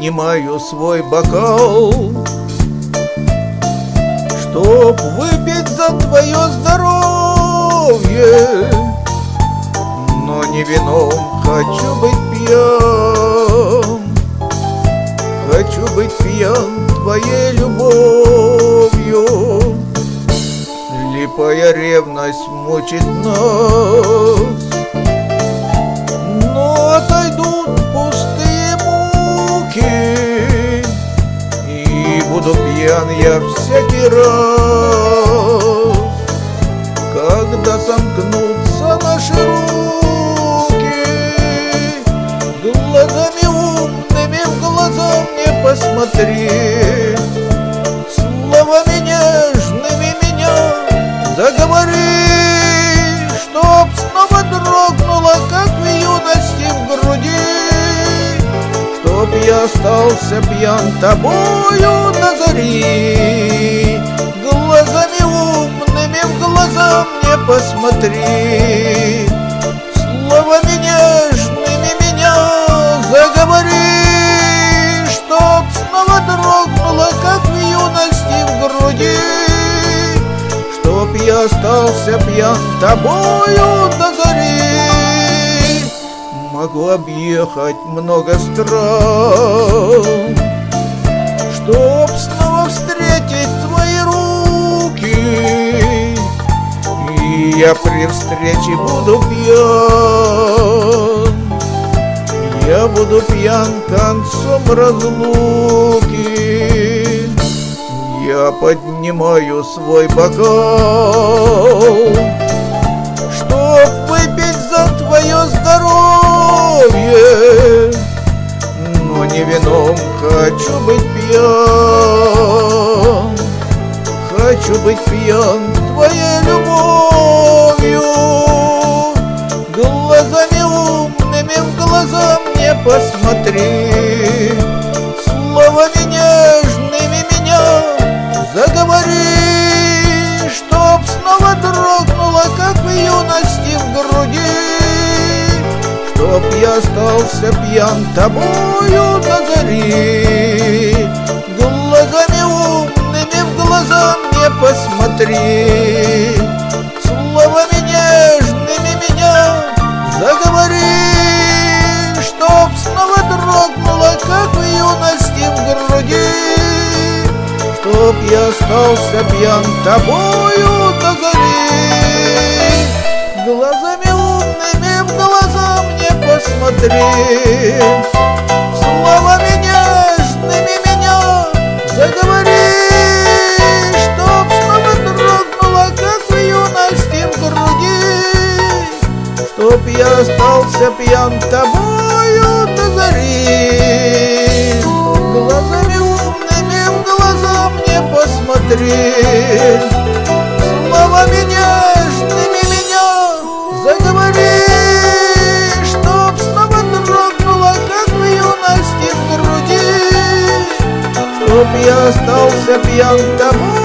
поднимаю свой бокал, чтоб выпить за твое здоровье. Но не вином хочу быть пьян, хочу быть пьян твоей любовью. Слепая ревность мучит нас, но отойдут пустые муки, и буду пьян я всякий раз, когда сомкнутся наши руки. Глазами умными в глаза мне посмотри, словами нежными меня заговори, чтоб снова дрогнула, как в юности в груди, чтоб я остался пьян тобою до зари. Глазами умными в глаза мне посмотри, словами нежными меня заговори, чтоб снова дрогнула, как в юности в груди, чтоб я остался пьян тобою до зари. Могу объехать много стран, чтоб снова встретить твои руки, и я при встрече буду пьян, я буду пьян концом разлуки. Я поднимаю свой бокал, чтоб выпить за твое здоровье. Но не вином хочу быть пьян, хочу быть пьян твоей любовью. Глазами умными в глаза мне посмотри, словами нежными меня заговори, чтоб снова дрогнула, как в юности в груди, чтоб я остался пьян тобою до зари. Глазами умными в глаза мне посмотри, словами нежными меня заговори, чтоб снова дрогнула, как в юности в груди, чтоб я остался пьян тобою до зари. Глазами умными в глаза мне посмотри, словами нежными меня заговори, чтоб снова дрогнула, как в юности в груди, чтоб я остался пьян тобою до зари. Глазами умными в глаза мне посмотри, словами нежными меня заговори, чтоб снова дрогнула, как в юности в груди, чтоб я остался пьян тобой